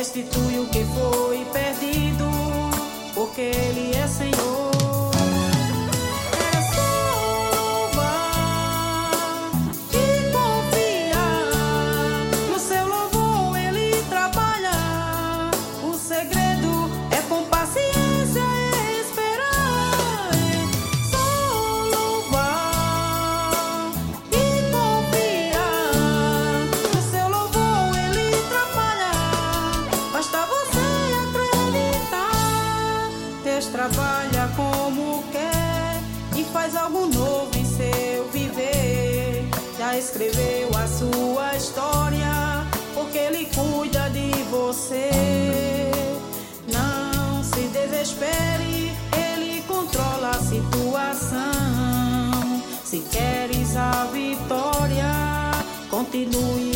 restitui o que foi perdido, porque Ele é Senhor. É só louvar e confiar. No seu louvor Ele trabalha. O segredo é com paciência esperar. É só louvar e confiar. No seu louvor Ele trabalha. Basta você acreditar. Deus trabalha como quer e faz algo novo em seu viver. Já escreveu a sua história, porque Ele cuida de você. Não se desespere, Ele controla a situação. Se queres a vitória, continue